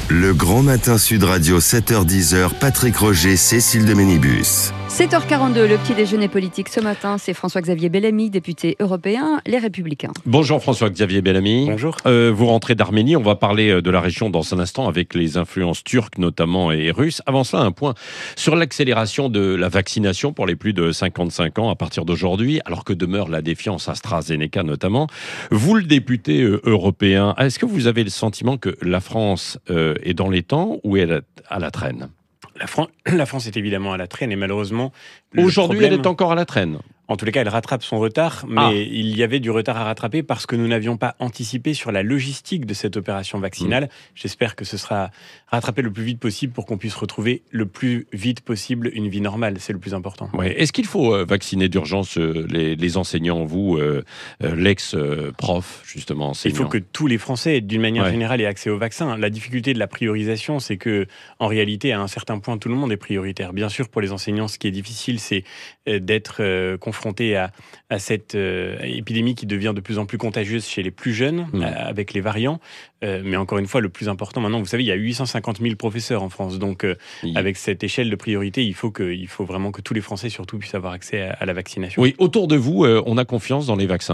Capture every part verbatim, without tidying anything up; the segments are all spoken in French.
Le Grand Matin Sud Radio, sept heures dix, Patrick Roger, Cécile de Ménibus. sept heures quarante-deux, le petit déjeuner politique ce matin, c'est François-Xavier Bellamy, député européen, Les Républicains. Bonjour François-Xavier Bellamy. Bonjour. Euh, vous rentrez d'Arménie, on va parler de la région dans un instant avec les influences turques notamment et russes. Avant cela, un point sur l'accélération de la vaccination pour les plus de cinquante-cinq ans à partir d'aujourd'hui, alors que demeure la défiance AstraZeneca notamment. Vous, le député euh, européen, est-ce que vous avez le sentiment que la France euh, est dans les temps ou est à la traîne ? La, Fran- la France est évidemment à la traîne et malheureusement... Aujourd'hui, problème... elle est encore à la traîne. En tous les cas, elle rattrape son retard, mais ah. il y avait du retard à rattraper parce que nous n'avions pas anticipé sur la logistique de cette opération vaccinale. Mmh. J'espère que ce sera rattrapé le plus vite possible pour qu'on puisse retrouver le plus vite possible une vie normale. C'est le plus important. Ouais. Est-ce qu'il faut euh, vacciner d'urgence euh, les, les enseignants, vous, euh, euh, l'ex-prof, justement, enseignant ? Il faut que tous les Français, d'une manière ouais. générale, aient accès au vaccin. La difficulté de la priorisation, c'est que, en réalité, à un certain point, tout le monde est prioritaire. Bien sûr, pour les enseignants, ce qui est difficile, c'est euh, d'être euh, confronté à, à cette euh, épidémie qui devient de plus en plus contagieuse chez les plus jeunes, mmh. euh, avec les variants. Euh, mais encore une fois, le plus important maintenant, vous savez, il y a huit cent cinquante mille professeurs en France. Donc, euh, oui. avec cette échelle de priorité, il faut, que, il faut vraiment que tous les Français, surtout, puissent avoir accès à, à la vaccination. Oui, autour de vous, euh, on a confiance dans les vaccins ?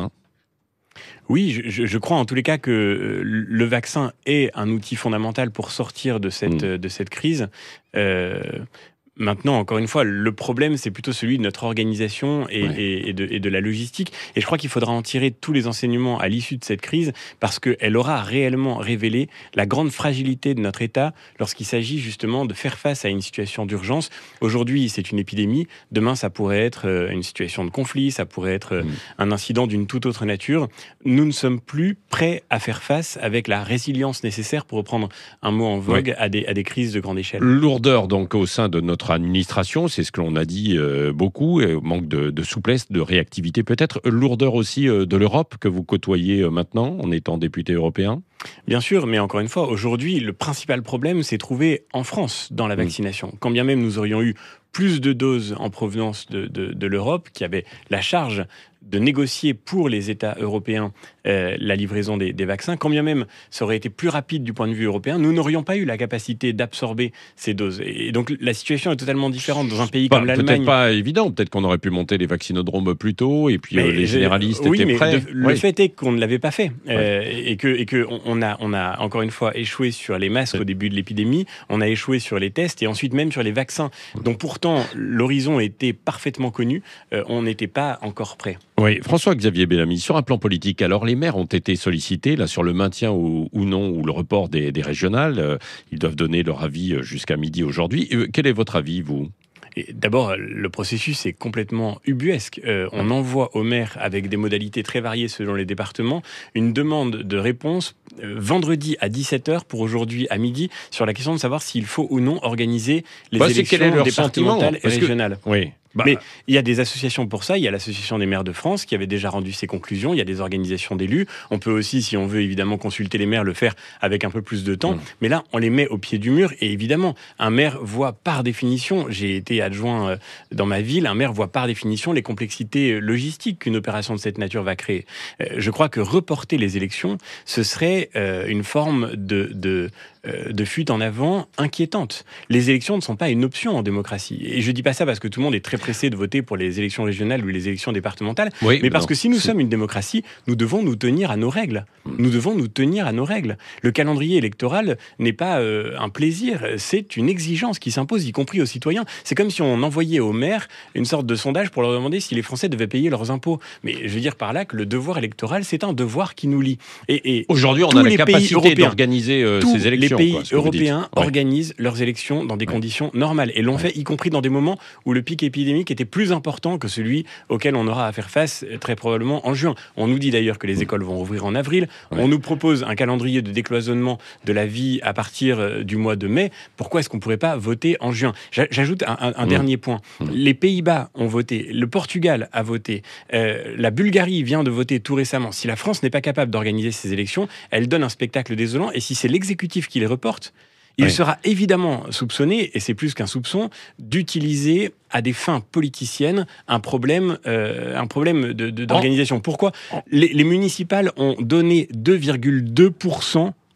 Oui, je, je crois en tous les cas que le vaccin est un outil fondamental pour sortir de cette, mmh. de cette crise. Euh, Maintenant, encore une fois, le problème, c'est plutôt celui de notre organisation et, ouais. et, et, de, et de la logistique. Et je crois qu'il faudra en tirer tous les enseignements à l'issue de cette crise parce qu'elle aura réellement révélé la grande fragilité de notre État lorsqu'il s'agit justement de faire face à une situation d'urgence. Aujourd'hui, c'est une épidémie. Demain, ça pourrait être une situation de conflit, ça pourrait être mmh. un incident d'une toute autre nature. Nous ne sommes plus prêts à faire face avec la résilience nécessaire, pour reprendre un mot en vogue, ouais. à, des, à des crises de grande échelle. Lourdeur donc au sein de notre administration, c'est ce que l'on a dit euh, beaucoup, et manque de, de souplesse, de réactivité peut-être, lourdeur aussi euh, de l'Europe que vous côtoyez euh, maintenant en étant député européen. Bien sûr, mais encore une fois, aujourd'hui, le principal problème s'est trouvé en France dans la vaccination. Mmh. Quand bien même nous aurions eu plus de doses en provenance de, de, de l'Europe, qui avait la charge de négocier pour les États européens euh, la livraison des, des vaccins, quand bien même ça aurait été plus rapide du point de vue européen, nous n'aurions pas eu la capacité d'absorber ces doses. Et donc la situation est totalement différente dans un pays bah, comme l'Allemagne. Peut-être pas évident, peut-être qu'on aurait pu monter les vaccinodromes plus tôt, et puis mais, euh, les généralistes oui, étaient mais prêts. De, le oui. fait est qu'on ne l'avait pas fait, ouais. euh, et que, et que on, a, on a encore une fois échoué sur les masques ouais. au début de l'épidémie, on a échoué sur les tests, et ensuite même sur les vaccins. Donc pourtant, l'horizon était parfaitement connu, euh, on n'était pas encore prêt. Oui, François-Xavier Bellamy, sur un plan politique, alors les maires ont été sollicités là, sur le maintien ou, ou non, ou le report des, des régionales. Euh, ils doivent donner leur avis jusqu'à midi aujourd'hui. Euh, quel est votre avis, vous ? Et d'abord, le processus est complètement ubuesque. Euh, on envoie aux maires, avec des modalités très variées selon les départements, une demande de réponse euh, vendredi à dix-sept heures pour aujourd'hui à midi sur la question de savoir s'il faut ou non organiser les bah, élections départementales et régionales. Que... Oui. Bah, Mais il y a des associations pour ça. Il y a l'Association des maires de France qui avait déjà rendu ses conclusions. Il y a des organisations d'élus. On peut aussi, si on veut évidemment consulter les maires, le faire avec un peu plus de temps. Mmh. Mais là, on les met au pied du mur. Et évidemment, un maire voit par définition, j'ai été adjoint dans ma ville, un maire voit par définition les complexités logistiques qu'une opération de cette nature va créer. Je crois que reporter les élections, ce serait une forme de... de de fuite en avant inquiétante. Les élections ne sont pas une option en démocratie. Et je ne dis pas ça parce que tout le monde est très pressé de voter pour les élections régionales ou les élections départementales, oui, mais parce non, que si nous c'est... sommes une démocratie, nous devons nous tenir à nos règles. Nous devons nous tenir à nos règles. Le calendrier électoral n'est pas euh, un plaisir, c'est une exigence qui s'impose, y compris aux citoyens. C'est comme si on envoyait aux maires une sorte de sondage pour leur demander si les Français devaient payer leurs impôts. Mais je veux dire par là que le devoir électoral, c'est un devoir qui nous lie. Et, et aujourd'hui, on a la capacité d'organiser euh, ces élections. Les pays quoi, européens ouais. organisent leurs élections dans des ouais. conditions normales et l'ont ouais. fait y compris dans des moments où le pic épidémique était plus important que celui auquel on aura à faire face très probablement en juin. On nous dit d'ailleurs que les écoles vont rouvrir en avril. Ouais. On nous propose un calendrier de décloisonnement de la vie à partir du mois de mai. Pourquoi est-ce qu'on ne pourrait pas voter en juin ? J'ajoute un, un, un mmh. dernier point. Mmh. Les Pays-Bas ont voté, le Portugal a voté, euh, la Bulgarie vient de voter tout récemment. Si la France n'est pas capable d'organiser ces élections, elle donne un spectacle désolant et si c'est l'exécutif qui les reporte, il oui. sera évidemment soupçonné, et c'est plus qu'un soupçon, d'utiliser à des fins politiciennes un problème, euh, un problème de, de, d'organisation. Pourquoi ? les, les municipales ont donné deux virgule deux pour cent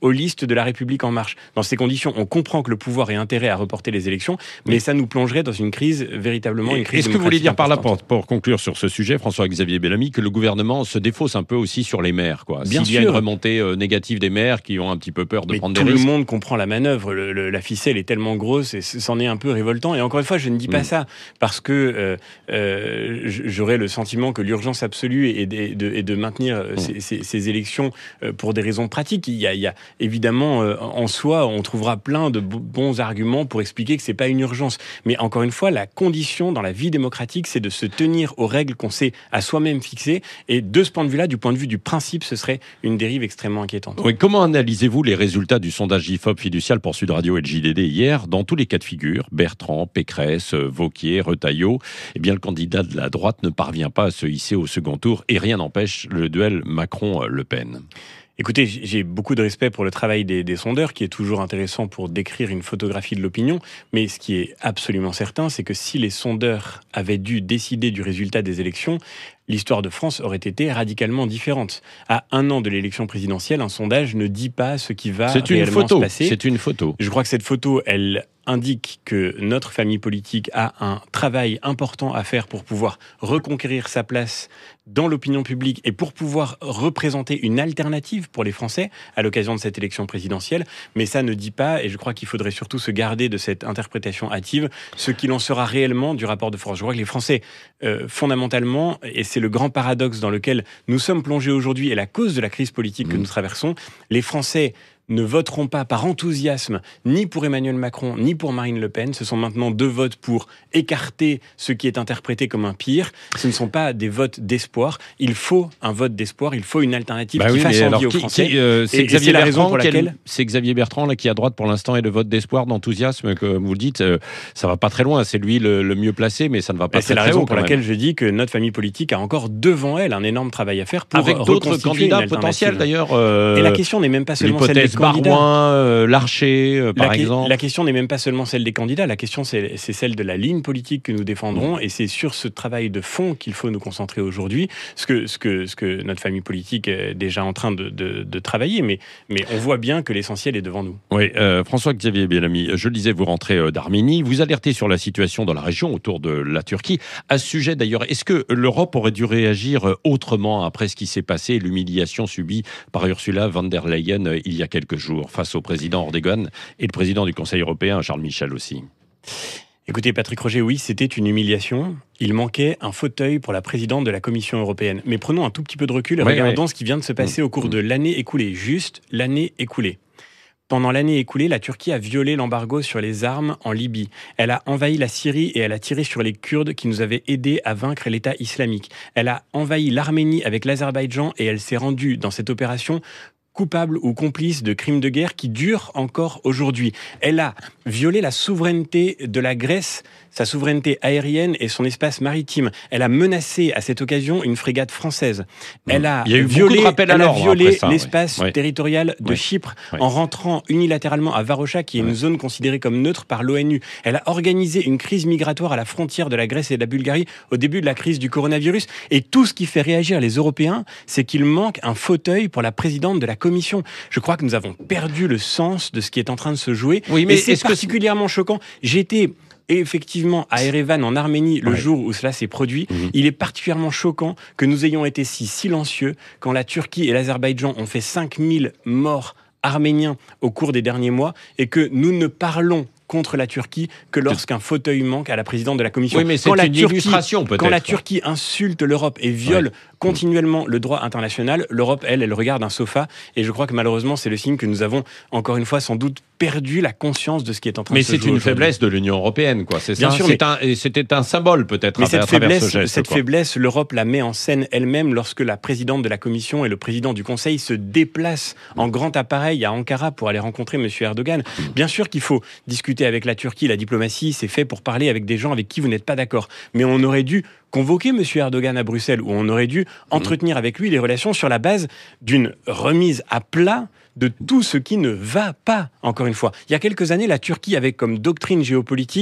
aux listes de La République En Marche. Dans ces conditions, on comprend que le pouvoir ait intérêt à reporter les élections, mais ça nous plongerait dans une crise, véritablement une crise Est-ce que vous voulez dire par là, pour, importante. pour conclure sur ce sujet, François-Xavier Bellamy, que le gouvernement se défausse un peu aussi sur les maires, quoi. Bien S'il y a sûr. une remontée euh, négative des maires qui ont un petit peu peur de Mais prendre tout des le risques. monde comprend la manœuvre. Le, le, la ficelle est tellement grosse et c'en est un peu révoltant. Et encore une fois, je ne dis pas Mm. ça parce que euh, euh, j'aurais le sentiment que l'urgence absolue est de, de, est de maintenir Mm. ces, ces, ces élections pour des raisons pratiques. Il y a, il y a évidemment euh, en soi, on trouvera plein de bons arguments pour expliquer que c'est pas une urgence. Mais encore une fois, la condition dans la vie démocratique, c'est de se tenir aux règles qu'on s'est à soi-même fixées. Et de ce point de vue-là, du point de vue du principe, ce serait une dérive extrêmement inquiétante. Oui, comment analysez-vous les résultats du sondage I F O P fiducial pour Sud Radio et le J D D hier, dans tous les cas de figure, Bertrand, Pécresse, Wauquiez, Retailleau, eh bien le candidat de la droite ne parvient pas à se hisser au second tour et rien n'empêche le duel Macron-Le Pen. Écoutez, j'ai beaucoup de respect pour le travail des, des sondeurs, qui est toujours intéressant pour décrire une photographie de l'opinion. Mais ce qui est absolument certain, c'est que si les sondeurs avaient dû décider du résultat des élections, l'histoire de France aurait été radicalement différente. À un an de l'élection présidentielle, un sondage ne dit pas ce qui va C'est une réellement photo. se passer. C'est une photo. Je crois que cette photo, elle indique que notre famille politique a un travail important à faire pour pouvoir reconquérir sa place dans l'opinion publique et pour pouvoir représenter une alternative pour les Français à l'occasion de cette élection présidentielle. Mais ça ne dit pas, et je crois qu'il faudrait surtout se garder de cette interprétation hâtive, ce qu'il en sera réellement du rapport de force. Je crois que les Français, euh, fondamentalement, et c'est le grand paradoxe dans lequel nous sommes plongés aujourd'hui et la cause de la crise politique que nous traversons, les Français ne voteront pas par enthousiasme ni pour Emmanuel Macron ni pour Marine Le Pen. Ce sont maintenant deux votes pour écarter ce qui est interprété comme un pire. Ce ne sont pas des votes d'espoir. Il faut un vote d'espoir, il faut une alternative Bah qui oui, fasse mais envie alors, aux qui- Français. qui, euh, Et- c'est et Xavier c'est la raison Bertrand pour quel- laquelle- c'est Xavier Bertrand là qui à droite pour l'instant et le vote d'espoir, d'enthousiasme, comme vous le dites, euh, ça va pas très loin. C'est lui le, le mieux placé, mais ça ne va pas Et très, c'est la très raison haut, pour quand laquelle même. je dis que notre famille politique a encore devant elle un énorme travail à faire pour Avec d'autres reconstituer candidats une potentiels alternative. d'ailleurs. euh, Et la question n'est même pas seulement celle des l'hypothèse candidats. Barouin, euh, Larcher, euh, par La, que- exemple. la question n'est même pas seulement celle des candidats, la question c'est, c'est celle de la ligne politique que nous défendrons, et c'est sur ce travail de fond qu'il faut nous concentrer aujourd'hui, ce que, ce que, ce que notre famille politique est déjà en train de, de, de travailler, mais, mais on voit bien que l'essentiel est devant nous. Oui, euh, François-Xavier Bellamy, je le disais, vous rentrez euh, d'Arménie, vous alertez sur la situation dans la région autour de la Turquie. À ce sujet d'ailleurs, est-ce que l'Europe aurait dû réagir euh, autrement après ce qui s'est passé, l'humiliation subie par Ursula von der Leyen euh, il y a quelques jours face au président Erdogan et le président du Conseil européen, Charles Michel aussi? Écoutez, Patrick Roger, oui, c'était une humiliation. Il manquait un fauteuil pour la présidente de la Commission européenne. Mais prenons un tout petit peu de recul et Oui, regardons oui. ce qui vient de se passer Mmh. au cours de l'année écoulée. Juste l'année écoulée. Pendant l'année écoulée, la Turquie a violé l'embargo sur les armes en Libye. Elle a envahi la Syrie et elle a tiré sur les Kurdes qui nous avaient aidés à vaincre l'État islamique. Elle a envahi l'Arménie avec l'Azerbaïdjan et elle s'est rendue dans cette opération coupable ou complice de crimes de guerre qui durent encore aujourd'hui. Elle a violé la souveraineté de la Grèce, sa souveraineté aérienne et son espace maritime. Elle a menacé à cette occasion une frégate française. Elle a Il y a eu beaucoup violé, de rappels à elle a l'ordre violé après ça, oui. l'espace Oui. territorial de Oui. Chypre Oui. en rentrant unilatéralement à Varosha, qui est Oui. une zone considérée comme neutre par l'ONU. Elle a organisé une crise migratoire à la frontière de la Grèce et de la Bulgarie au début de la crise du coronavirus. Et tout ce qui fait réagir les Européens, c'est qu'il manque un fauteuil pour la présidente de la Commission. Je crois que nous avons perdu le sens de ce qui est en train de se jouer. Oui, mais et c'est est-ce que- particulièrement choquant. J'étais effectivement à Erevan en Arménie le Ouais. jour où cela s'est produit. Mhm. Il est particulièrement choquant que nous ayons été si silencieux quand la Turquie et l'Azerbaïdjan ont fait cinq mille morts arméniens au cours des derniers mois et que nous ne parlons contre la Turquie que lorsqu'un fauteuil manque à la présidente de la Commission. Oui, mais c'est Quand la une Turquie- illustration peut-être. Quand la Turquie insulte l'Europe et viole Ouais. continuellement le droit international, l'Europe, elle, elle regarde un sofa. Et je crois que malheureusement, c'est le signe que nous avons, encore une fois, sans doute perdu la conscience de ce qui est en train Mais de se c'est jouer une aujourd'hui. faiblesse de l'Union européenne, quoi. C'est Bien ça. sûr, C'est mais- un- et c'était un symbole peut-être Mais à, cette à travers faiblesse, ce geste. cette quoi. faiblesse, l'Europe la met en scène elle-même lorsque la présidente de la Commission et le président du Conseil se déplacent en grand appareil à Ankara pour aller rencontrer M. Erdogan. Bien sûr qu'il faut discuter avec la Turquie, la diplomatie, c'est fait pour parler avec des gens avec qui vous n'êtes pas d'accord. Mais on aurait dû convoquer M. Erdogan à Bruxelles, ou on aurait dû entretenir avec lui les relations sur la base d'une remise à plat de tout ce qui ne va pas, encore une fois. Il y a quelques années, la Turquie avait comme doctrine géopolitique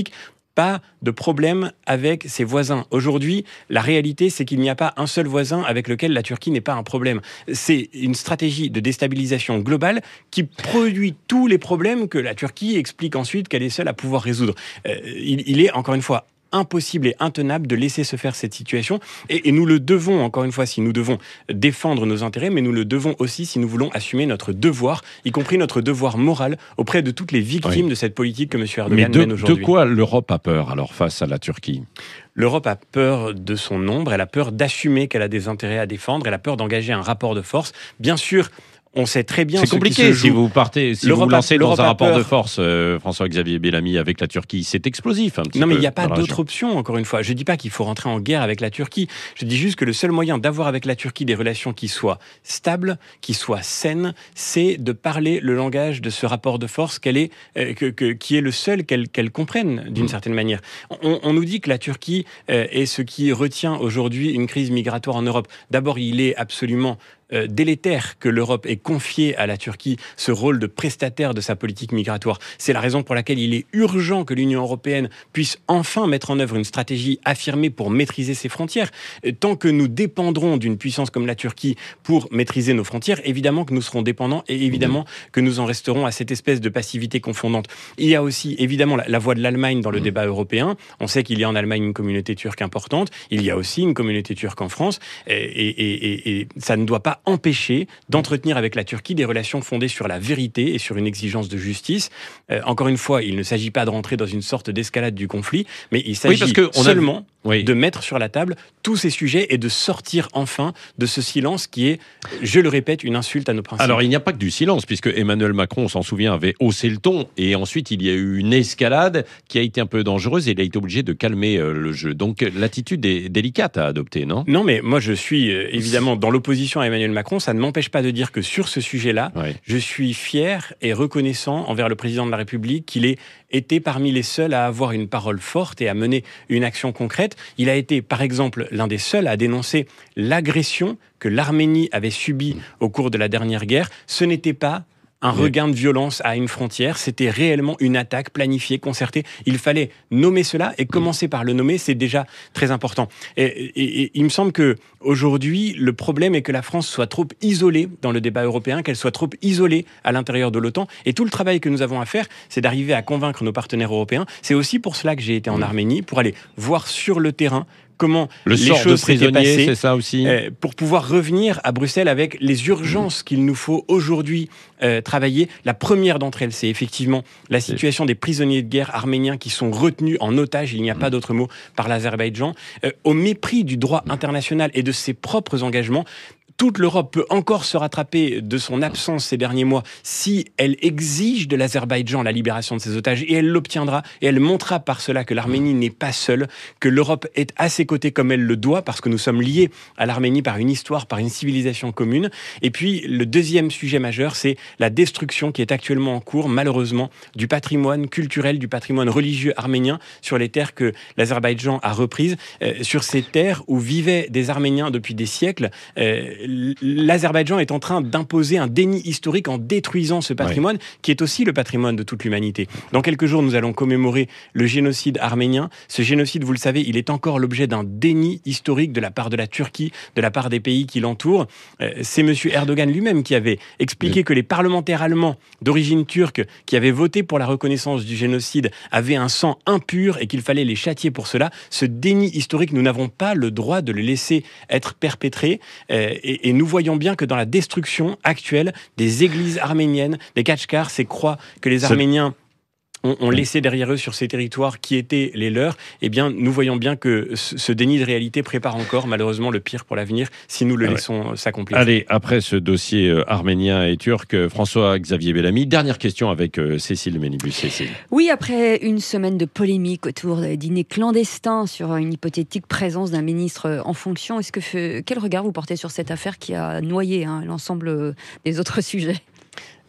pas de problème avec ses voisins. Aujourd'hui, la réalité, c'est qu'il n'y a pas un seul voisin avec lequel la Turquie n'est pas un problème. C'est une stratégie de déstabilisation globale qui produit tous les problèmes que la Turquie explique ensuite qu'elle est seule à pouvoir résoudre. Euh, il, il est, encore une fois, impossible et intenable de laisser se faire cette situation. Et, et nous le devons, encore une fois, si nous devons défendre nos intérêts, mais nous le devons aussi si nous voulons assumer notre devoir, y compris notre devoir moral auprès de toutes les victimes oui. de cette politique que M. Erdogan mais de, mène aujourd'hui. De quoi l'Europe a peur, alors, face à la Turquie ? L'Europe a peur de son nombre, elle a peur d'assumer qu'elle a des intérêts à défendre, elle a peur d'engager un rapport de force. Bien sûr, on sait très bien. C'est compliqué si vous partez, si vous vous lancez dans un rapport peur. de force, euh, François-Xavier Bellamy, avec la Turquie. C'est explosif un petit non, peu. Non, mais il n'y a pas d'autre région. option, encore une fois. Je ne dis pas qu'il faut rentrer en guerre avec la Turquie. Je dis juste que le seul moyen d'avoir avec la Turquie des relations qui soient stables, qui soient saines, c'est de parler le langage de ce rapport de force qu'elle est, euh, que, que, qui est le seul qu'elle, qu'elle comprenne d'une mmh. certaine manière. On, on nous dit que la Turquie euh, est ce qui retient aujourd'hui une crise migratoire en Europe. D'abord, il est absolument Euh, délétère que l'Europe ait confié à la Turquie ce rôle de prestataire de sa politique migratoire. C'est la raison pour laquelle il est urgent que l'Union européenne puisse enfin mettre en œuvre une stratégie affirmée pour maîtriser ses frontières. Tant que nous dépendrons d'une puissance comme la Turquie pour maîtriser nos frontières, évidemment que nous serons dépendants et évidemment que nous en resterons à cette espèce de passivité confondante. Il y a aussi évidemment la, la voix de l'Allemagne dans le débat européen. On sait qu'il y a en Allemagne une communauté turque importante. Il y a aussi une communauté turque en France et, et, et, et ça ne doit pas empêcher d'entretenir avec la Turquie des relations fondées sur la vérité et sur une exigence de justice. Euh, encore une fois, il ne s'agit pas de rentrer dans une sorte d'escalade du conflit, mais il s'agit oui, seulement a... oui. de mettre sur la table tous ces sujets et de sortir enfin de ce silence qui est, je le répète, une insulte à nos principes. Alors, il n'y a pas que du silence, puisque Emmanuel Macron, on s'en souvient, avait haussé le ton, et ensuite il y a eu une escalade qui a été un peu dangereuse, et il a été obligé de calmer euh, le jeu. Donc, l'attitude est délicate à adopter, non ? Non, mais moi, je suis euh, évidemment dans l'opposition à Emmanuel Macron. Ça ne m'empêche pas de dire que sur ce sujet-là, oui. je suis fier et reconnaissant envers le président de la République qu'il ait été parmi les seuls à avoir une parole forte et à mener une action concrète. Il a été, par exemple, l'un des seuls à dénoncer l'agression que l'Arménie avait subie au cours de la dernière guerre. Ce n'était pas un regain de violence à une frontière, c'était réellement une attaque planifiée, concertée. Il fallait nommer cela et commencer par le nommer, c'est déjà très important. Et, et, et il me semble que aujourd'hui, le problème est que la France soit trop isolée dans le débat européen, qu'elle soit trop isolée à l'intérieur de l'OTAN. Et tout le travail que nous avons à faire, c'est d'arriver à convaincre nos partenaires européens. C'est aussi pour cela que j'ai été en Arménie, pour aller voir sur le terrain comment le les sort choses de s'étaient passées, c'est ça aussi. Euh, pour pouvoir revenir à Bruxelles avec les urgences qu'il nous faut aujourd'hui euh, travailler. La première d'entre elles, c'est effectivement la situation des prisonniers de guerre arméniens qui sont retenus en otage, il n'y a pas d'autre mot, par l'Azerbaïdjan, euh, au mépris du droit international et de ses propres engagements. Toute l'Europe peut encore se rattraper de son absence ces derniers mois si elle exige de l'Azerbaïdjan la libération de ses otages, et elle l'obtiendra, et elle montrera par cela que l'Arménie n'est pas seule, que l'Europe est à ses côtés comme elle le doit, parce que nous sommes liés à l'Arménie par une histoire, par une civilisation commune. Et puis, le deuxième sujet majeur, c'est la destruction qui est actuellement en cours, malheureusement, du patrimoine culturel, du patrimoine religieux arménien sur les terres que l'Azerbaïdjan a reprises, euh, sur ces terres où vivaient des Arméniens depuis des siècles. Euh, L'Azerbaïdjan est en train d'imposer un déni historique en détruisant ce patrimoine, ouais. qui est aussi le patrimoine de toute l'humanité. Dans quelques jours, nous allons commémorer le génocide arménien. Ce génocide, vous le savez, il est encore l'objet d'un déni historique de la part de la Turquie, de la part des pays qui l'entourent. C'est M. Erdogan lui-même qui avait expliqué oui. que les parlementaires allemands d'origine turque qui avaient voté pour la reconnaissance du génocide avaient un sang impur et qu'il fallait les châtier pour cela. Ce déni historique, nous n'avons pas le droit de le laisser être perpétré. Et Et nous voyons bien que dans la destruction actuelle des églises arméniennes, des Kachkars, ces croix que les Arméniens ont, ont laissé derrière eux sur ces territoires qui étaient les leurs, eh bien, nous voyons bien que ce déni de réalité prépare encore, malheureusement, le pire pour l'avenir, si nous le ah laissons ouais. s'accomplir. Allez, après ce dossier euh, arménien et turc, euh, François-Xavier Bellamy, dernière question avec euh, Cécile Ménibus. Cécile. Oui, après une semaine de polémique autour des dîners clandestins sur une hypothétique présence d'un ministre en fonction, est-ce que, quel regard vous portez sur cette affaire qui a noyé hein, l'ensemble des autres sujets ?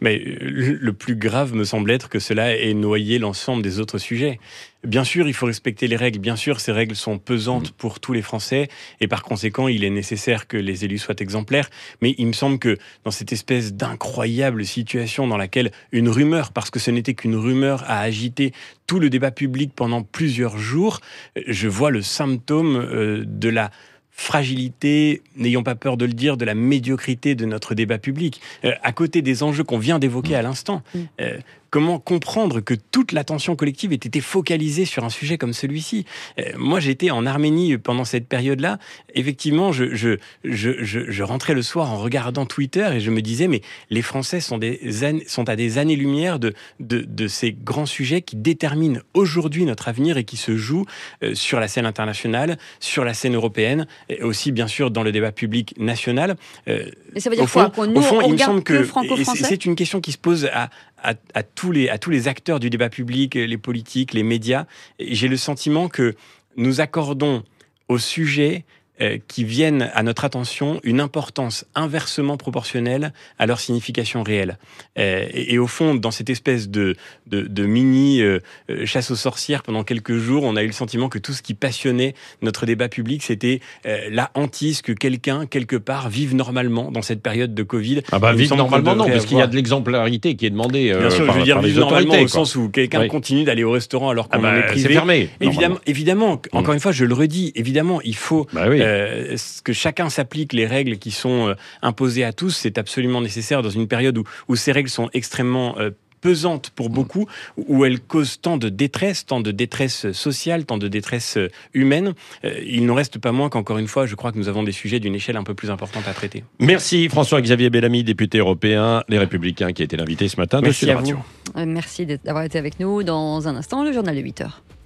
Mais le plus grave me semble être que cela ait noyé l'ensemble des autres sujets. Bien sûr, il faut respecter les règles. Bien sûr, ces règles sont pesantes pour tous les Français et par conséquent, il est nécessaire que les élus soient exemplaires. Mais il me semble que dans cette espèce d'incroyable situation dans laquelle une rumeur, parce que ce n'était qu'une rumeur, a agité tout le débat public pendant plusieurs jours, je vois le symptôme de la fragilité, n'ayons pas peur de le dire, de la médiocrité de notre débat public. Euh, à côté des enjeux qu'on vient d'évoquer à l'instant, euh, comment comprendre que toute l'attention collective ait été focalisée sur un sujet comme celui-ci ? euh, Moi, j'étais en Arménie pendant cette période-là. Effectivement, je, je, je, je, je rentrais le soir en regardant Twitter et je me disais, mais les Français sont, des années, sont à des années-lumière de, de, de ces grands sujets qui déterminent aujourd'hui notre avenir et qui se jouent euh, sur la scène internationale, sur la scène européenne, et aussi bien sûr dans le débat public national. Euh, mais ça veut dire au fond, quoi? Nous, au fond, on il me semble que franco-français. c'est une question qui se pose à, à, à, tous les, à tous les acteurs du débat public, les politiques, les médias. Et j'ai le sentiment que nous accordons au sujet euh, qui viennent à notre attention une importance inversement proportionnelle à leur signification réelle. Euh, et, et au fond, dans cette espèce de, de, de mini euh, chasse aux sorcières pendant quelques jours, on a eu le sentiment que tout ce qui passionnait notre débat public, c'était euh, la hantise que quelqu'un, quelque part, vive normalement dans cette période de Covid. Ah bah vivre normalement, non, parce qu'il y a de l'exemplarité qui est demandée euh, Bien sûr, par, je veux dire vivre normalement au sens où quelqu'un oui. continue d'aller au restaurant alors qu'on ah bah, en est privé. C'est fermé. Évidemment, évidemment, encore une fois, je le redis, évidemment, il faut bah oui. euh, que chacun s'applique les règles qui sont euh, imposées à tous. C'est absolument nécessaire dans une période où, où ces règles sont extrêmement euh, pesantes pour beaucoup, où elles causent tant de détresse, tant de détresse sociale, tant de détresse humaine. Euh, il n'en reste pas moins qu'encore une fois, je crois que nous avons des sujets d'une échelle un peu plus importante à traiter. Merci François-Xavier Bellamy, député européen, Les Républicains, qui a été l'invité ce matin de Merci Sud à Radio. Vous. Merci d'avoir été avec nous. Dans un instant, le journal de huit heures.